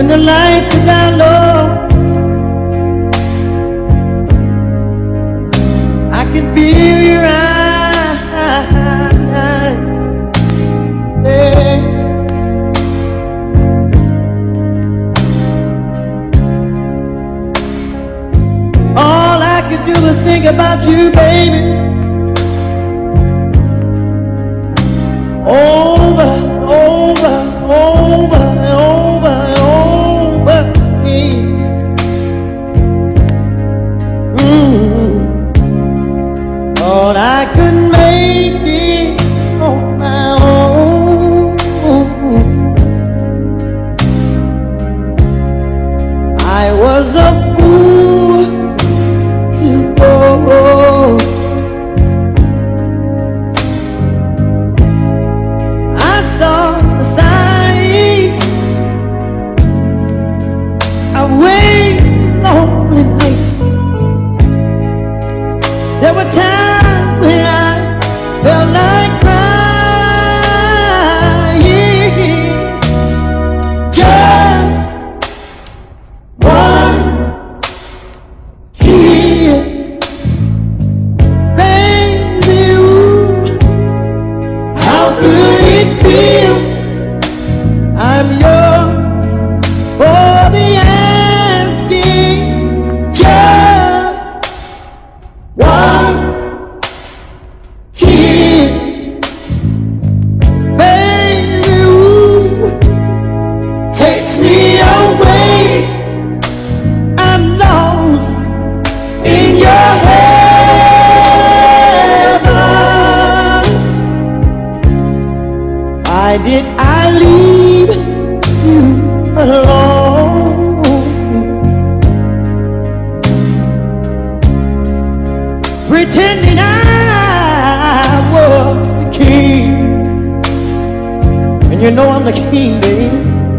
when the lights are down low, I can feel your eyes. Yeah. All I could do was think about you, baby. Over, over, over, over, over again. Thought I could make it on my own. I was a fool to go. I saw the signs. I waited lonely nights. There were times when I felt like crying. Just one kiss, baby, ooh, how good it feels. I'm yours for the asking. Just one kiss, baby, ooh, takes me away. I'm lost in your heaven. Why did I leave you alone? Pretending I was the king, and you know I'm the king, baby.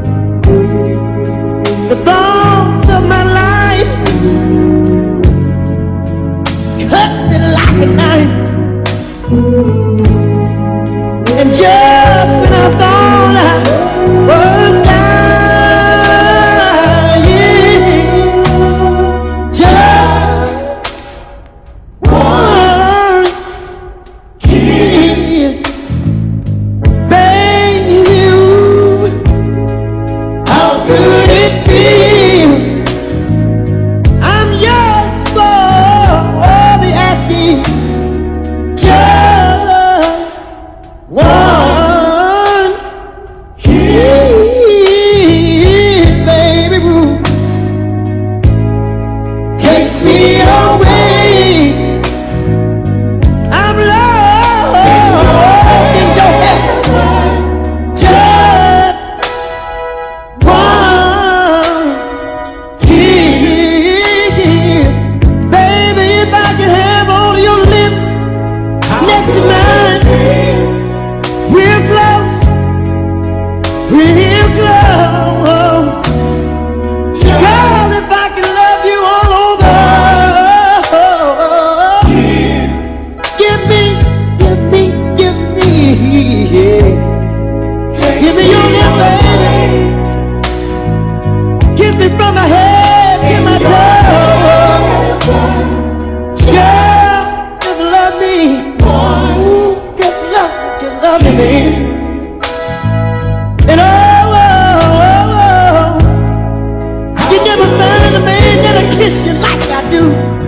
The thoughts of my life cut me like a knife, and just when I thought I was dying, just one kiss, baby, ooh, how good it feels. I'm yours for the asking. Just one kiss, baby, ooh, takes me away. I'm lost in your heaven. Just one kiss, baby. If I could have all your lips next to mine, real close, real close. Girl, if I could love you all over, give me, give me, give me, yeah. Give me your love, baby. Kiss me from my head to my toes. Girl, just love me. Ooh, just love me, baby. And oh, you never find a man that'll kiss you like I do.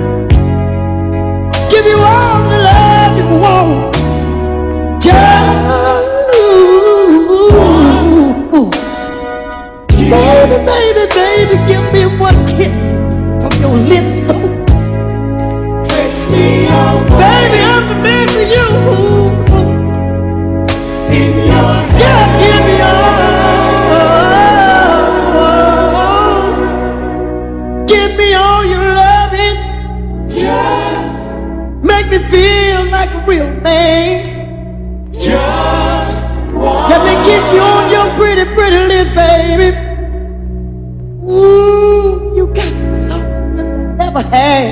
Give you all the love you want. Just baby, baby, baby, give me one kiss from your lips, though. Takes me away. Baby, I'm the man for you. In your Yeah, give me all. Give me all your loving. Just, Make me feel like a real man. just one. Let me kiss you on your pretty, pretty lips, baby. Ooh, you got something I never had.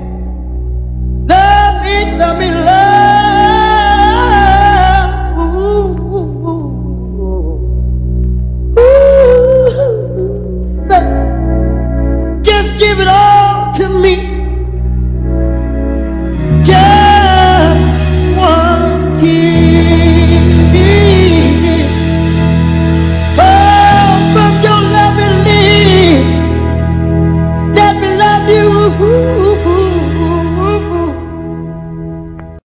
Love me, love me, love. Ooh, ooh, ooh. Ooh. give it all to me.